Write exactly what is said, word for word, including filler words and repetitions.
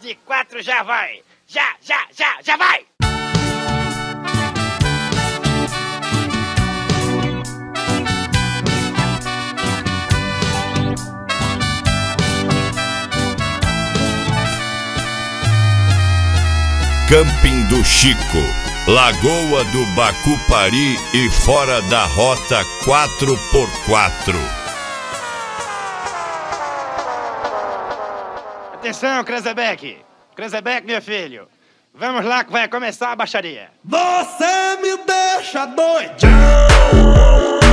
de quatro já vai! Já, já, já, já vai! Camping do Chico, Lagoa do Bacupari e fora da rota quatro por quatro. Atenção, Krezebeck! Krezebeck, meu filho! Vamos lá que vai começar a baixaria! Você me deixa doidão!